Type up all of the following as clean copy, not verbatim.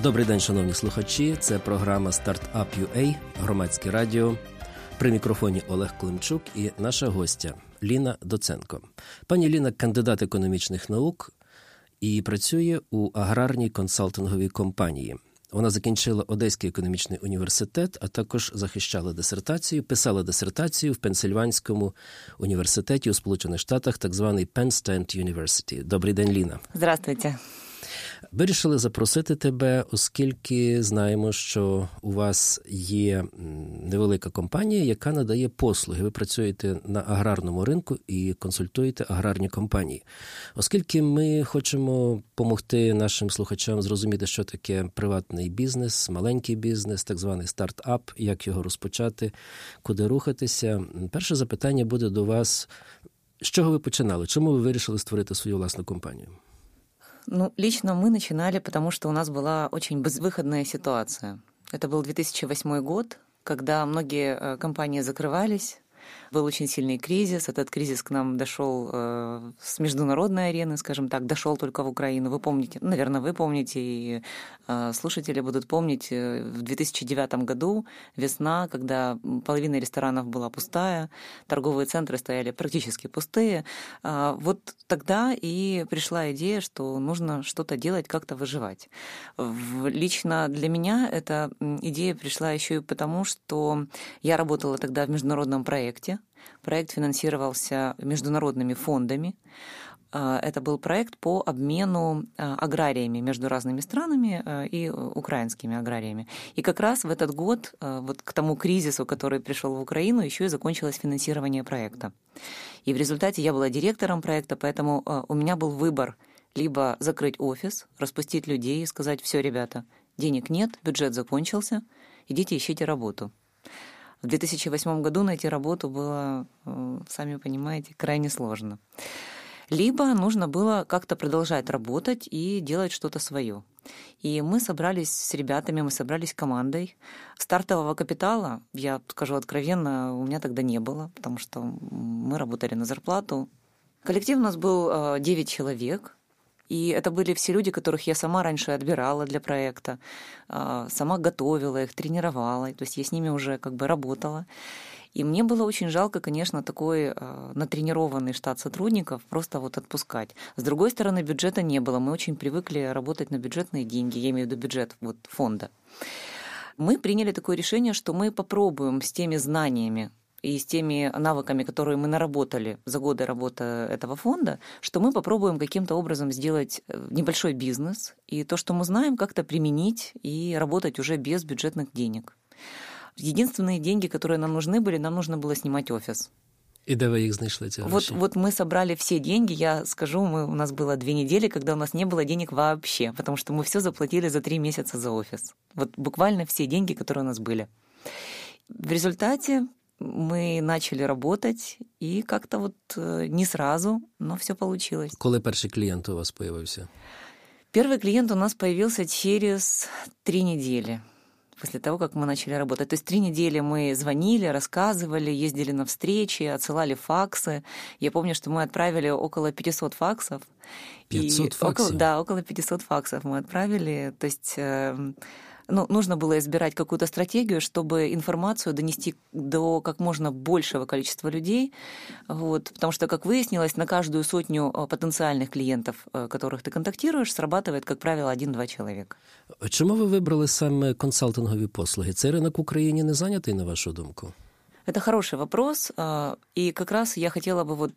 Добрий день, шановні слухачі. Це програма Startup.ua, громадське радіо. При мікрофоні Олег Климчук і наша гостя Ліна Доценко. Пані Ліна – кандидат економічних наук і працює у аграрній консалтинговій компанії. Вона закінчила Одеський економічний університет, а також захищала дисертацію, писала дисертацію в Пенсильванському університеті у Сполучених Штатах, так званий Penn State University. Добрий день, Ліна. Здравствуйте. Вирішили запросити тебе, оскільки знаємо, що у вас є невелика компанія, яка надає послуги. Ви працюєте на аграрному ринку і консультуєте аграрні компанії. Оскільки ми хочемо допомогти нашим слухачам зрозуміти, що таке приватний бізнес, маленький бізнес, так званий стартап, як його розпочати, куди рухатися. Перше запитання буде до вас. З чого ви починали? Чому ви вирішили створити свою власну компанію? Лично мы начинали, потому что у нас была очень безвыходная ситуация. Это был 2008 год, когда многие компании закрывались. Был очень сильный кризис. Этот кризис к нам дошел с международной арены, скажем так, дошел только в Украину. Вы помните, наверное, вы помните, и слушатели будут помнить, в 2009 году весна, когда половина ресторанов была пустая, торговые центры стояли практически пустые. Вот тогда и пришла идея, что нужно что-то делать, как-то выживать. Лично для меня эта идея пришла еще и потому, что я работала тогда в международном проекте. Проект финансировался международными фондами. Это был проект по обмену аграриями между разными странами и украинскими аграриями. И как раз в этот год, вот к тому кризису, который пришел в Украину, еще и закончилось финансирование проекта. И в результате я была директором проекта, поэтому у меня был выбор либо закрыть офис, распустить людей и сказать: все, ребята, денег нет, бюджет закончился, идите ищите работу. В 2008 году найти работу было, сами понимаете, крайне сложно. Либо нужно было как-то продолжать работать и делать что-то свое. И мы собрались с ребятами, мы собрались командой. Стартового капитала, я скажу откровенно, у меня тогда не было, потому что мы работали на зарплату. Коллектив у нас был 9 человек. И это были все люди, которых я сама раньше отбирала для проекта, сама готовила их, тренировала, то есть я с ними уже как бы работала. И мне было очень жалко, конечно, такой натренированный штат сотрудников просто вот отпускать. С другой стороны, бюджета не было, мы очень привыкли работать на бюджетные деньги, я имею в виду бюджет вот фонда. Мы приняли такое решение, что мы попробуем с теми знаниями и с теми навыками, которые мы наработали за годы работы этого фонда, что мы попробуем каким-то образом сделать небольшой бизнес, и то, что мы знаем, как-то применить и работать уже без бюджетных денег. Единственные деньги, которые нам нужны были, нам нужно было снимать офис. И де ви їх знайшли, ці гроші? Вот мы собрали все деньги, я скажу, у нас было 2 недели, когда у нас не было денег вообще, потому что мы все заплатили за 3 месяца за офис. Вот буквально все деньги, которые у нас были. В результате мы начали работать, и как-то вот не сразу, но все получилось. Коли перший клієнт у вас появився? Первый клиент у нас появился через 3 недели после того, как мы начали работать. То есть 3 недели мы звонили, рассказывали, ездили на встречи, отсылали факсы. Я помню, что мы отправили около 500 факсов. 500 факсов? Около 500 факсов мы отправили. То есть нужно было избирать какую-то стратегию, чтобы информацию донести до как можно большего количества людей. Вот. Потому что, как выяснилось, на каждую сотню потенциальных клиентов, которых ты контактируешь, срабатывает, как правило, 1-2 человека. Чому ви вибрали саме консалтингові послуги? Цей ринок в Україні не зайнятий, на вашу думку? Это хороший вопрос, и как раз я хотела бы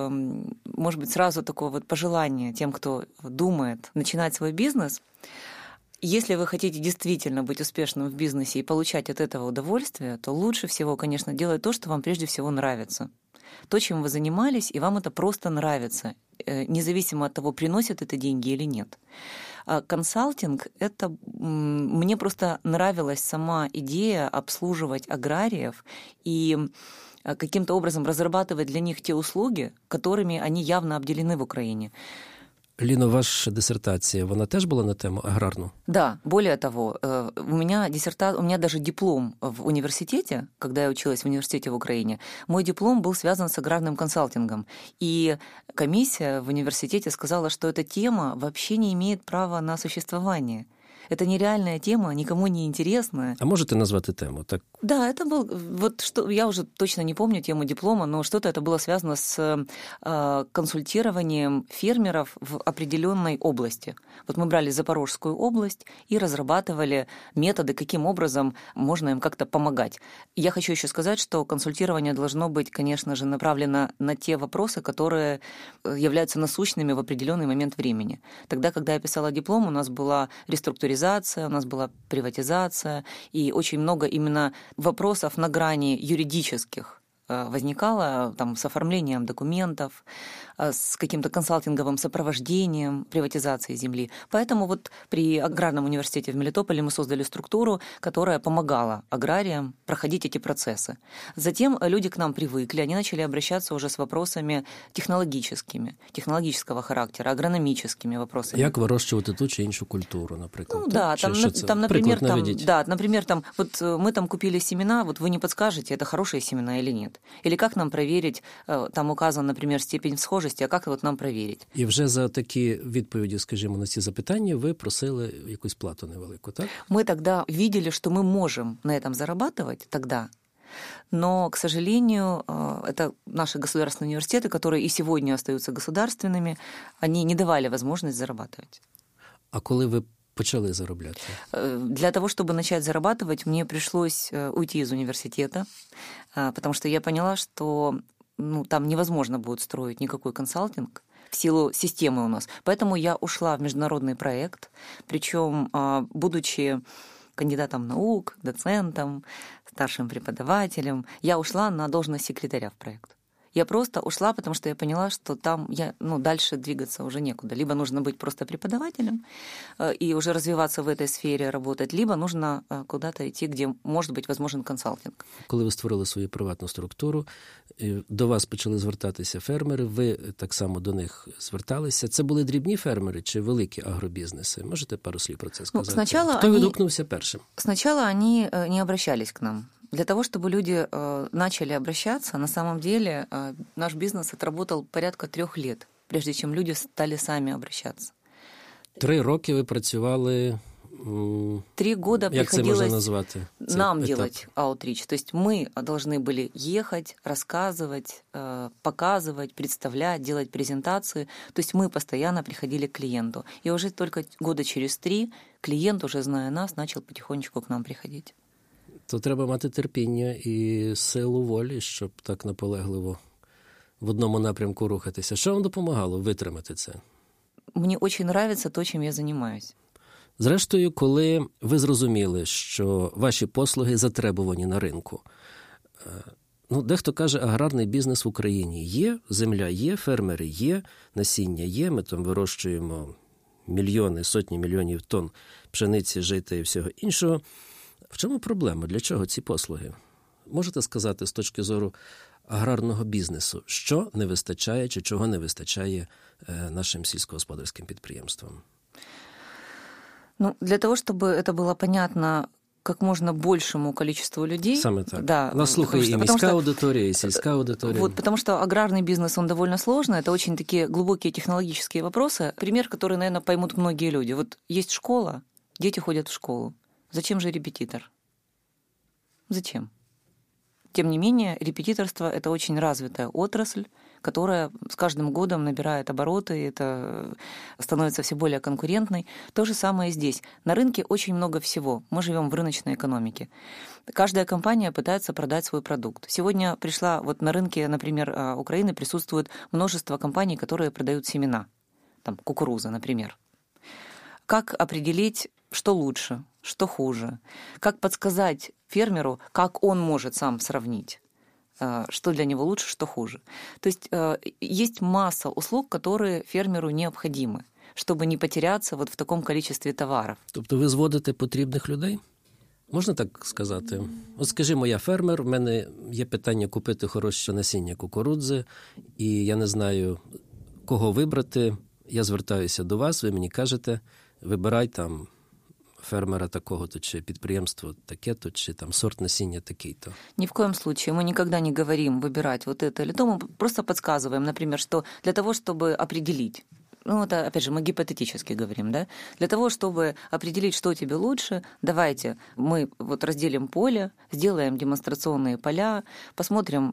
может быть, сразу такое вот пожелание тем, кто думает начинать свой бизнес. Если вы хотите действительно быть успешным в бизнесе и получать от этого удовольствие, то лучше всего, конечно, делать то, что вам прежде всего нравится. То, чем вы занимались, и вам это просто нравится, независимо от того, приносит это деньги или нет. А консалтинг мне просто нравилась сама идея обслуживать аграриев и каким-то образом разрабатывать для них те услуги, которыми они явно обделены в Украине. Ліно, ваша диссертация, вона теж була на тему аграрну? Да, более того, у меня даже диплом в университете, когда я училась в университете в Украине, мой диплом был связан с аграрным консалтингом. И комиссия в университете сказала, что эта тема вообще не имеет права на существование. Это нереальная тема, никому не интересная. А можете назвати тему? Так? Да, это был, вот что, я уже точно не помню тему диплома, но что-то это было связано с консультированием фермеров в определенной области. Вот мы брали Запорожскую область и разрабатывали методы, каким образом можно им как-то помогать. Я хочу еще сказать, что консультирование должно быть, конечно же, направлено на те вопросы, которые являются насущными в определенный момент времени. Тогда, когда я писала диплом, у нас была реструктуризация, у нас была приватизация, и очень много именно вопросов на грани юридических возникало там, с оформлением документов, с каким-то консалтинговым сопровождением приватизации земли. Поэтому вот при Аграрном университете в Мелитополе мы создали структуру, которая помогала аграриям проходить эти процессы. Затем люди к нам привыкли, они начали обращаться уже с вопросами технологическими, технологического характера, агрономическими вопросами. Як вирощувати ту чи іншу культуру, наприклад? Ну да, там, например, вот мы там купили семена, вот вы не подскажете, это хорошие семена или нет. Или как нам проверить, там указан, например, степень схожести, а как вот нам проверить? І вже за такі відповіді, скажімо, на ці запитання ви просили якусь плату невелику, так? Мы тогда видели, что мы можем на этом зарабатывать тогда, но, к сожалению, это наши государственные университеты, которые и сегодня остаются государственными, они не давали возможность зарабатывать. А коли ви почали заробляти? Для того, чтобы начать зарабатывать, мне пришлось уйти из университета, потому что я поняла, что там невозможно будет строить никакой консалтинг в силу системы у нас. Поэтому я ушла в международный проект, причем, будучи кандидатом наук, доцентом, старшим преподавателем, я ушла на должность секретаря в проект. Я просто ушла, потому что я поняла, что там дальше двигаться уже некуда. Либо нужно быть просто преподавателем и уже развиваться в этой сфере, работать, либо нужно куда-то идти, где может быть возможен консалтинг. Коли ви створили свою приватну структуру, до вас почали звертатися фермери, ви так само до них зверталися. Це були дрібні фермери чи великі агробізнеси? Можете пару слів про це сказати? Хто відгукнувся першим? Сначала они не обращались к нам. Для того, чтобы люди начали обращаться, на самом деле наш бизнес отработал порядка 3 лет, прежде чем люди стали сами обращаться. 3 роки ви працювали... 3 года як приходилось це можна назвати? нам делать аутрич. То есть мы должны были ехать, рассказывать, показывать, представлять, делать презентации. То есть мы постоянно приходили к клиенту. И уже только года через 3 клиент, уже зная нас, начал потихонечку к нам приходить. То треба мати терпіння і силу волі, щоб так наполегливо в одному напрямку рухатися. Що вам допомагало витримати це? Мені дуже подобається те, чим я займаюся. Зрештою, коли ви зрозуміли, що ваші послуги затребувані на ринку, дехто каже, аграрний бізнес в Україні є, земля є, фермери є, насіння є, ми там вирощуємо мільйони, сотні мільйонів тонн пшениці, жита і всього іншого. В чому проблема? Для чого ці послуги? Можете сказати з точки зору аграрного бізнесу, що не вистачає чи чого не вистачає нашим сільськогосподарським підприємствам? Для того, чтобы это было понятно как можно большему количеству людей. Саме так. Да, нас слухає и міська аудитория, и сельская аудитория. Вот, потому что аграрный бизнес, он довольно сложный, это очень такие глубокие технологические вопросы. Пример, который, наверное, поймут многие люди. Вот есть школа, дети ходят в школу. Зачем же репетитор? Зачем? Тем не менее, репетиторство – это очень развитая отрасль, которая с каждым годом набирает обороты, это становится все более конкурентной. То же самое и здесь. На рынке очень много всего. Мы живем в рыночной экономике. Каждая компания пытается продать свой продукт. Сегодня пришла, вот на рынке, например, Украины присутствует множество компаний, которые продают семена. Там кукуруза, например. Как определить, что лучше, что хуже? Как подсказать фермеру, как он может сам сравнить, что для него лучше, что хуже? То есть есть масса услуг, которые фермеру необходимы, чтобы не потеряться вот в таком количестве товаров. Тобто ви зводите потрібних людей? Можна так сказати? От скажімо, я фермер, в мене є питання купити хороше насіння кукурудзи, і я не знаю, кого вибрати. Я звертаюся до вас, ви мені кажете, вибирай там фермера такого-то, чи підприємство таке-то, чи там сорт насіння такий-то. Ни в коем случае. Мы никогда не говорим выбирать вот это или то. Мы просто подсказываем, например, что для того, чтобы определить, это, опять же, мы гипотетически говорим, да? Для того, чтобы определить, что тебе лучше, давайте мы вот разделим поле, сделаем демонстрационные поля, посмотрим,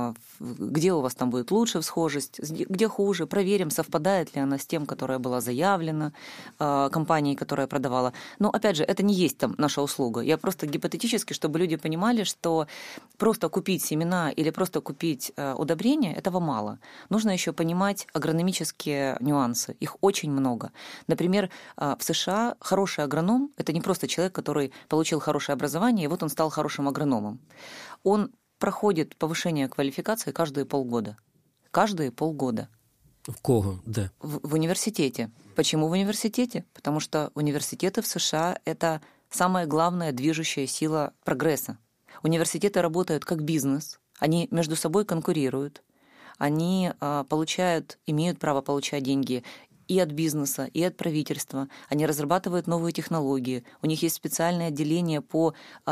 где у вас там будет лучше схожесть, где хуже, проверим, совпадает ли она с тем, которая была заявлена компанией, которая продавала. Но, опять же, это не есть там наша услуга. Я просто гипотетически, чтобы люди понимали, что просто купить семена или просто купить удобрения, этого мало. Нужно еще понимать агрономические нюансы. Их очень много. Например, в США хороший агроном – это не просто человек, который получил хорошее образование, и вот он стал хорошим агрономом. Он проходит повышение квалификации каждые полгода. Каждые полгода. В кого? Да. В университете. Почему в университете? Потому что университеты в США – это самая главная движущая сила прогресса. Университеты работают как бизнес, они между собой конкурируют, они имеют право получать деньги и от бизнеса, и от правительства. Они разрабатывают новые технологии. У них есть специальное отделение по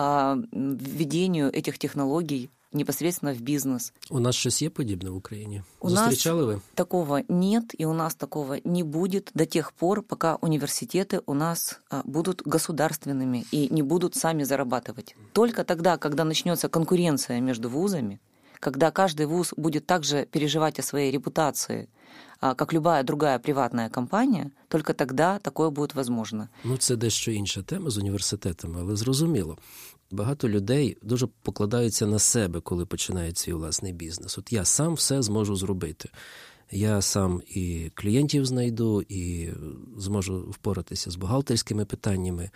введению этих технологий непосредственно в бізнес. У нас щось є подібне в Україні? Зустрічали ви? Такого нет, и у нас такого не будет до тех пор, пока университеты у нас будут государственными и не будут сами зарабатывать. Только тогда, когда начнется конкуренция между вузами, когда каждый вуз будет также переживать о своей репутации, как любая другая приватная компанія, тільки тоді таке буде можливо. Це дещо інша тема з університетами, але зрозуміло. Багато людей дуже покладаються на себе, коли починають свій власний бізнес. От я сам все зможу зробити. Я сам і клієнтів знайду, і зможу впоратися з бухгалтерськими питаннями,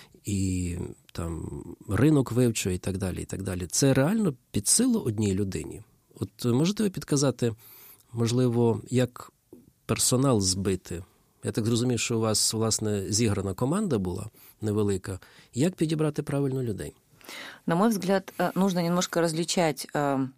і там ринок вивчу, і так далі, і так далі. Це реально під силу одній людині. От можете ви підказати, можливо, як персонал збити? Я так зрозумів, що у вас, власне, зіграна команда була невелика. Як підібрати правильно людей? На мой взгляд, нужно немножко различать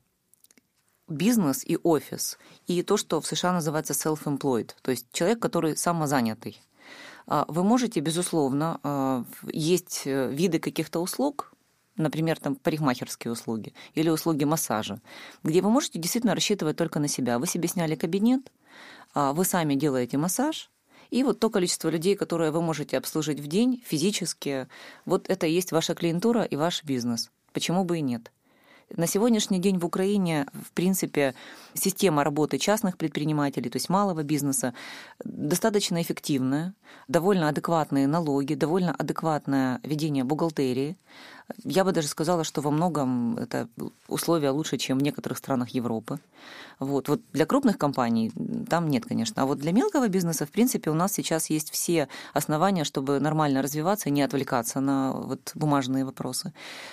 бизнес и офис, и то, что в США называется self-employed, то есть человек, который самозанятый. Вы можете, безусловно, есть виды каких-то услуг, например, там парикмахерские услуги или услуги массажа, где вы можете действительно рассчитывать только на себя. Вы себе сняли кабинет, вы сами делаете массаж, и вот то количество людей, которые вы можете обслужить в день физически, вот это и есть ваша клиентура и ваш бизнес. Почему бы и нет? На сегодняшний день в Украине, в принципе, система работы частных предпринимателей, то есть малого бизнеса, достаточно эффективная, довольно адекватные налоги, довольно адекватное ведение бухгалтерии. Я бы даже сказала, что во многом это условия лучше, чем в некоторых странах Европы. Вот для крупных компаний там нет, конечно. А вот для мелкого бизнеса, в принципе, у нас сейчас есть все основания, чтобы нормально развиваться и не отвлекаться на бумажные вопросы.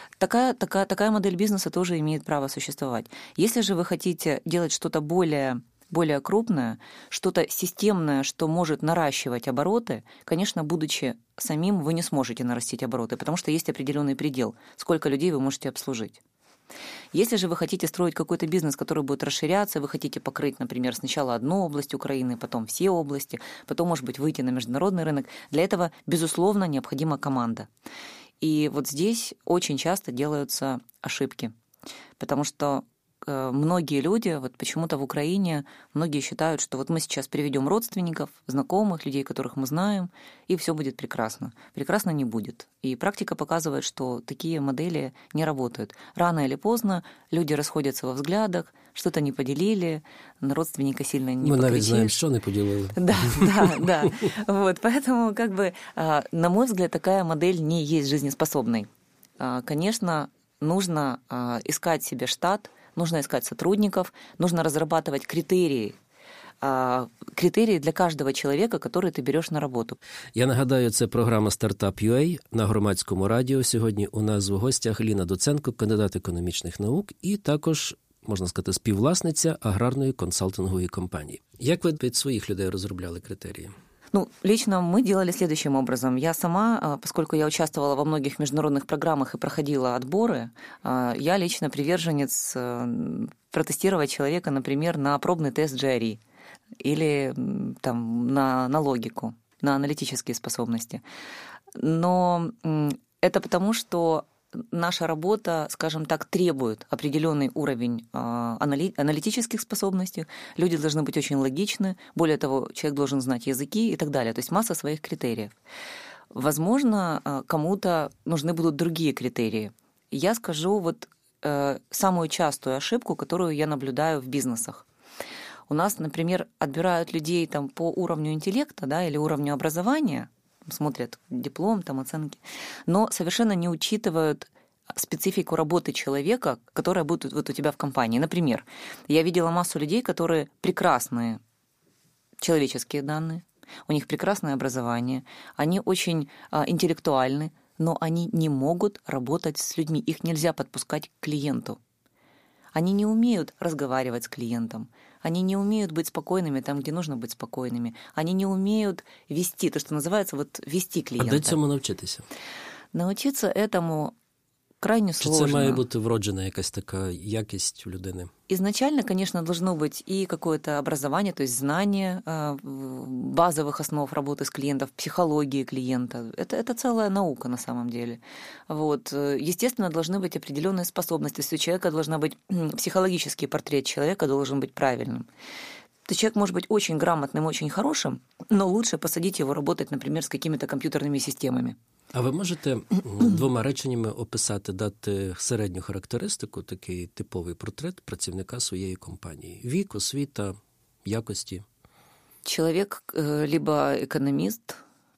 Такая модель бизнеса тоже имеет право существовать. Если же вы хотите делать что-то более крупное, что-то системное, что может наращивать обороты, конечно, будучи самим, вы не сможете нарастить обороты, потому что есть определенный предел, сколько людей вы можете обслужить. Если же вы хотите строить какой-то бизнес, который будет расширяться, вы хотите покрыть, например, сначала одну область Украины, потом все области, потом, может быть, выйти на международный рынок, для этого, безусловно, необходима команда. И вот здесь очень часто делаются ошибки, потому что многие люди, почему-то в Украине, многие считают, что мы сейчас приведем родственников, знакомых, людей, которых мы знаем, и все будет прекрасно. Прекрасно не будет. И практика показывает, что такие модели не работают. Рано или поздно люди расходятся во взглядах, что-то не поделили, на родственника сильно не покричишь. Мы навіть знаем, что не поделили. Да. Поэтому, на мой взгляд, такая модель не есть жизнеспособной. Конечно, нужно искать себе штат, нужно искать сотрудников, нужно разрабатывать критерии для каждого человека, который ты берешь на роботу. Я нагадаю, це програма «Стартап.UA» на Громадському радіо. Сьогодні у нас в гостях Ліна Доценко, кандидат економічних наук і також, можна сказати, співвласниця аграрної консалтингової компанії. Як ви під своїх людей розробляли критерії? Лично мы делали следующим образом. Я сама, поскольку я участвовала во многих международных программах и проходила отборы, я лично приверженец протестировать человека, например, на пробный тест GRE или на логику, на аналитические способности. Но это потому, что наша работа, скажем так, требует определенный уровень аналитических способностей. Люди должны быть очень логичны. Более того, человек должен знать языки и так далее. То есть масса своих критериев. Возможно, кому-то нужны будут другие критерии. Я скажу вот самую частую ошибку, которую я наблюдаю в бизнесах. У нас, например, отбирают людей там, по уровню интеллекта, да, или уровню образования, смотрят диплом, там, оценки, но совершенно не учитывают специфику работы человека, которая будет вот у тебя в компании. Например, я видела массу людей, которые прекрасные человеческие данные, у них прекрасное образование, они очень интеллектуальны, но они не могут работать с людьми, их нельзя подпускать к клиенту. Они не умеют разговаривать с клиентом, они не умеют быть спокойными там, где нужно быть спокойными, они не умеют вести, то, что называется, вот вести клиента. А де цьому навчитися? Научиться этому крайне сложно. Чи це має бути вроджена якась така якість у людини? Изначально, конечно, должно быть и какое-то образование, то есть знание базовых основ работы с клиентом, психологии клиента. Это целая наука на самом деле. Вот. Естественно, должны быть определенные способности. То есть у человека должна быть психологический портрет человека должен быть правильным. То человек может быть очень грамотным, очень хорошим, но лучше посадить его работать, например, с какими-то компьютерными системами. А ви можете двома реченнями описати, дати середню характеристику, такий типовий портрет працівника своєї компанії? Вік, освіта, якості? Человек либо экономист,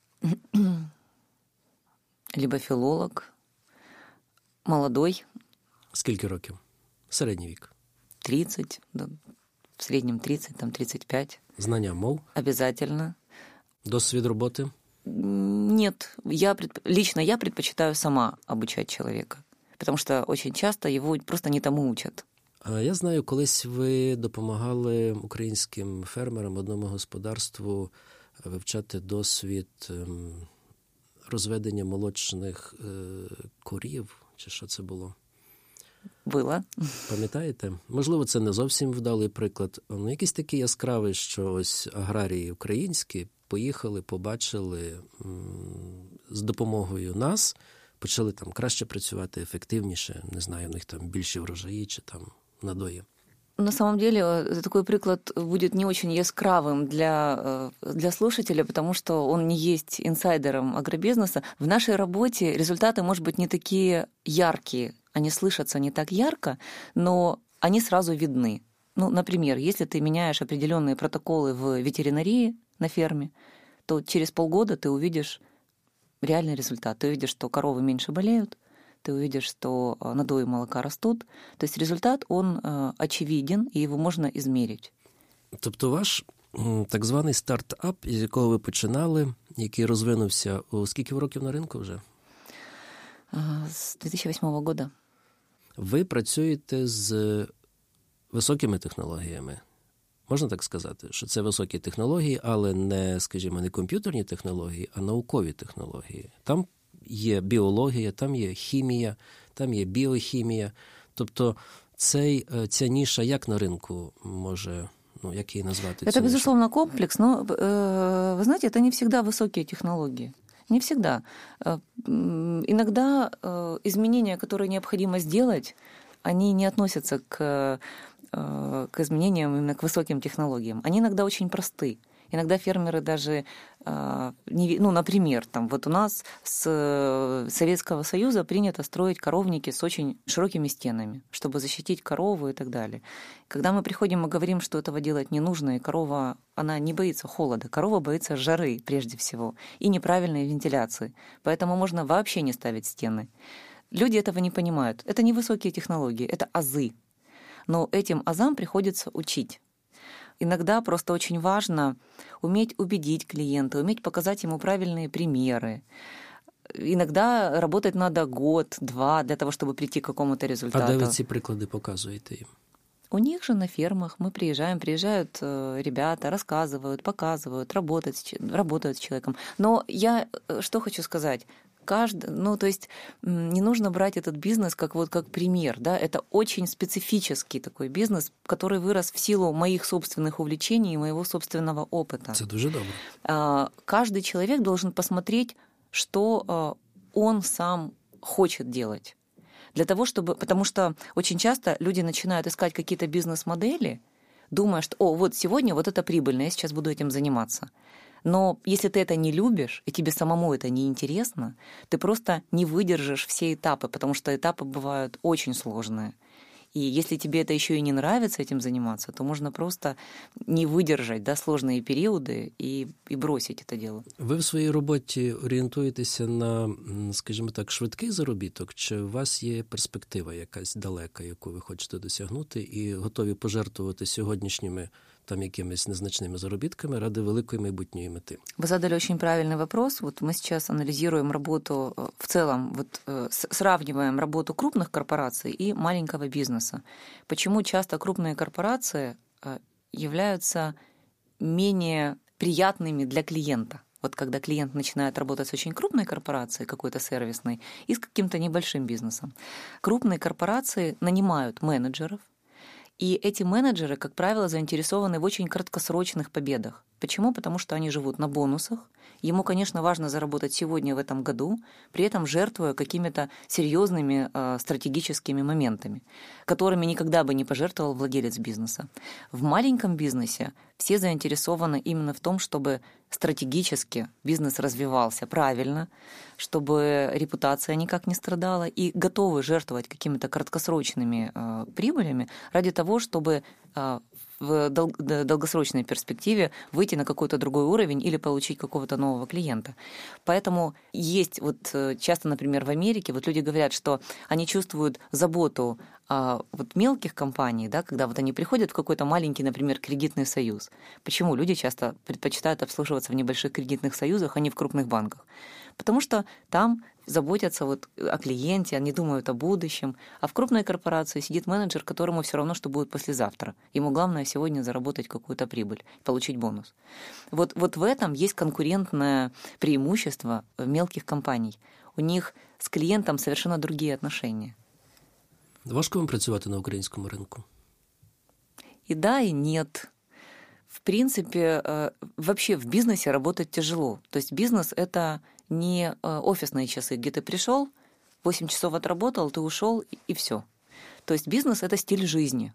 либо филолог, молодой. Скільки років? Середній вік? 30, да, в среднем 30, там 35. Знання мов? Обязательно. Досвід роботи? Нет, лично я предпочитаю сама обучать человека, потому что очень часто его просто не тому учат. Я знаю, колись ви допомагали українським фермерам одному господарству вивчати досвід розведення молочних корів, чи що це було? Було. Пам'ятаєте? Можливо, це не зовсім вдалий приклад. Ну, якийсь такий яскравий, що ось аграрії українські поїхали, побачили з допомогою нас, почали там краще працювати, ефективніше, не знаю, у них там більші врожаї чи там надої. На самом деле, такой приклад будет не очень яскравым для слушателя, потому что он не есть инсайдером агробизнеса. В нашей работе результаты, может быть, не такие яркие, они слышатся не так ярко, но они сразу видны. Ну, например, если ты меняешь определенные протоколы в ветеринарии на ферме, то через полгода ты увидишь реальный результат. Ты увидишь, что коровы меньше болеют, ты увидишь, что надои молока растут. То есть результат, он очевиден, и его можно измерить. Тобто ваш так званий стартап, із якого ви починали, який розвинувся, скільки років на ринку вже? З 2008 року. Ви працюєте з високими технологіями. Можна так сказати, що це високі технології, але не, скажімо, не комп'ютерні технології, а наукові технології. Там є біологія, там є хімія, там є біохімія. Тобто ця ніша як на ринку може, як її назвати? Это, безусловно, комплекс, но, вы знаете, это не всегда высокие технологии. Не всегда. Иногда изменения, которые необходимо сделать, они не относятся к изменениям, именно к высоким технологиям. Они иногда очень просты. Иногда фермеры даже, например, там, вот у нас с Советского Союза принято строить коровники с очень широкими стенами, чтобы защитить корову и так далее. Когда мы приходим и говорим, что этого делать не нужно, и корова, она не боится холода, корова боится жары прежде всего и неправильной вентиляции. Поэтому можно вообще не ставить стены. Люди этого не понимают. Это не высокие технологии, это азы. Но этим азам приходится учить. Иногда просто очень важно уметь убедить клиента, уметь показать ему правильные примеры. Иногда работать надо год-два для того, чтобы прийти к какому-то результату. А де ви ці приклади показуєте їм? У них же на фермах мы приезжают ребята, рассказывают, показывают, работают с человеком. Но я что хочу сказать? То есть не нужно брать этот бизнес как пример, да, это очень специфический такой бизнес, который вырос в силу моих собственных увлечений и моего собственного опыта. Это дуже добре. Каждый человек должен посмотреть, что он сам хочет делать. Для того, чтобы... Потому что очень часто люди начинают искать какие-то бизнес-модели, думая, что, вот сегодня вот это прибыльно, я сейчас буду этим заниматься. Но если ты это не любишь, и тебе самому это не интересно, ты просто не выдержишь все этапы, потому что этапы бывают очень сложные. И если тебе это еще и не нравится этим заниматься, то можно просто не выдержать, да, сложные періоди і бросить це діло. Ви в своїй роботі орієнтуєтеся на, скажімо так, швидкий заробіток, чи у вас є перспектива якась далека, яку ви хочете досягнути, і готові пожертвувати сьогоднішніми там якимись незначними заробітками ради великої майбутньої мети? Вы задали очень правильный вопрос. Вот мы сейчас анализируем работу в целом, вот сравниваем работу крупных корпораций и маленького бизнеса. Почему часто крупные корпорации являются менее приятными для клиента? Вот когда клиент начинает работать с очень крупной корпорацией, какой-то сервисной, и с каким-то небольшим бизнесом. Крупные корпорации нанимают менеджеров, и эти менеджеры, как правило, заинтересованы в очень краткосрочных победах. Почему? Потому что они живут на бонусах. Ему, конечно, важно заработать сегодня, в этом году, при этом жертвуя какими-то серьезными стратегическими моментами, которыми никогда бы не пожертвовал владелец бизнеса. В маленьком бизнесе все заинтересованы именно в том, чтобы стратегически бизнес развивался правильно, чтобы репутация никак не страдала, и готовы жертвовать какими-то краткосрочными прибылями ради того, чтобы в долгосрочной перспективе выйти на какой-то другой уровень или получить какого-то нового клиента. Поэтому есть вот часто, например, в Америке вот люди говорят, что они чувствуют заботу вот мелких компаний, да, когда вот они приходят в какой-то маленький, например, кредитный союз. Почему люди часто предпочитают обслуживаться в небольших кредитных союзах, а не в крупных банках? Потому что там заботятся вот о клиенте, они думают о будущем. А в крупной корпорации сидит менеджер, которому все равно, что будет послезавтра. Ему главное сегодня заработать какую-то прибыль, получить бонус. Вот в этом есть конкурентное преимущество мелких компаний. У них с клиентом совершенно другие отношения. Важко вам працювати на українському ринку? И да, и нет. В принципе, вообще в бизнесе работать тяжело. То есть бизнес — это не офисные часы, где ты пришел, 8 часов отработал, ты ушел, и все. То есть бизнес — это стиль жизни.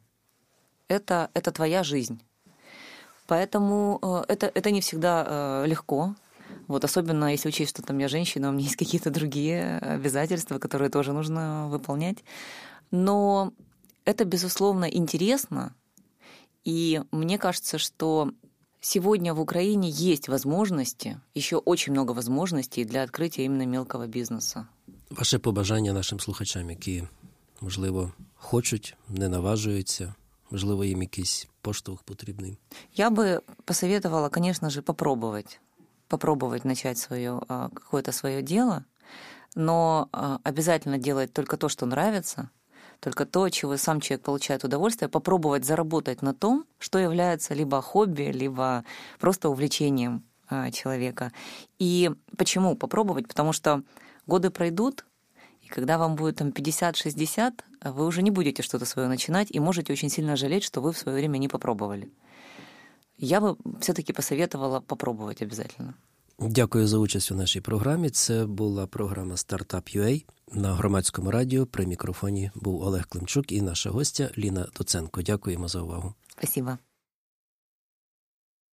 Это твоя жизнь. Поэтому это не всегда легко. Вот, особенно если учесть, что там я женщина, у меня есть какие-то другие обязательства, которые тоже нужно выполнять. Но это, безусловно, интересно. И мне кажется, что сегодня в Украине есть возможности, еще очень много возможностей для открытия именно мелкого бизнеса. Ваше побажання нашим слухачам, які, можливо, хочуть, не наважуються, можливо, їм якийсь поштовх потрібний? Я бы посоветовала, конечно же, попробовать начать какое-то свое дело, но обязательно делать только то, что нравится, только то, от чего сам человек получает удовольствие, попробовать заработать на том, что является либо хобби, либо просто увлечением человека. И почему попробовать? Потому что годы пройдут, и когда вам будет там 50-60, вы уже не будете что-то свое начинать и можете очень сильно жалеть, что вы в свое время не попробовали. Я бы все-таки посоветовала попробовать обязательно. Дякую за участь у нашій програмі. Це була програма Startup.ua на Громадському радіо. При мікрофоні був Олег Климчук і наша гостя Ліна Доценко. Дякуємо за увагу. Спасибо.